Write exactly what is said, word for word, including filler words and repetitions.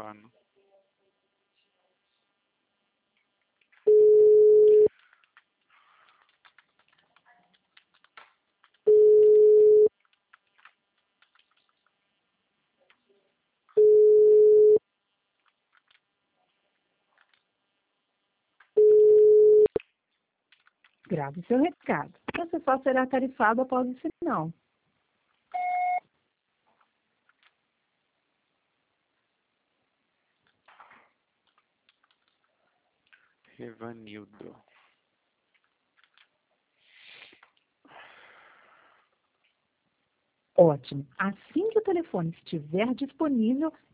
ano. Grave seu recado. Você só será tarifado após o sinal. Evanildo. Ótimo. Assim que o telefone estiver disponível,